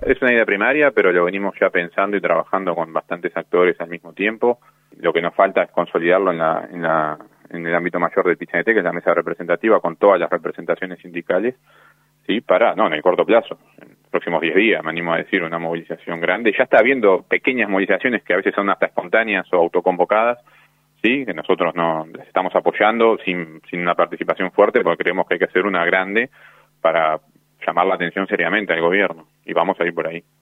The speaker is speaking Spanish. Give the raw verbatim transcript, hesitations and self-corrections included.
Es una idea primaria, pero lo venimos ya pensando y trabajando con bastantes actores al mismo tiempo. Lo que nos falta es consolidarlo en la, en la, en el ámbito mayor del P I T C N T, que es la mesa representativa, con todas las representaciones sindicales, sí, para, no, en el corto plazo, en los próximos diez días, me animo a decir, una movilización grande. Ya está habiendo pequeñas movilizaciones que a veces son hasta espontáneas o autoconvocadas, sí, que nosotros no les estamos apoyando sin, sin una participación fuerte, porque creemos que hay que hacer una grande para llamar la atención seriamente al gobierno, y vamos a ir por ahí.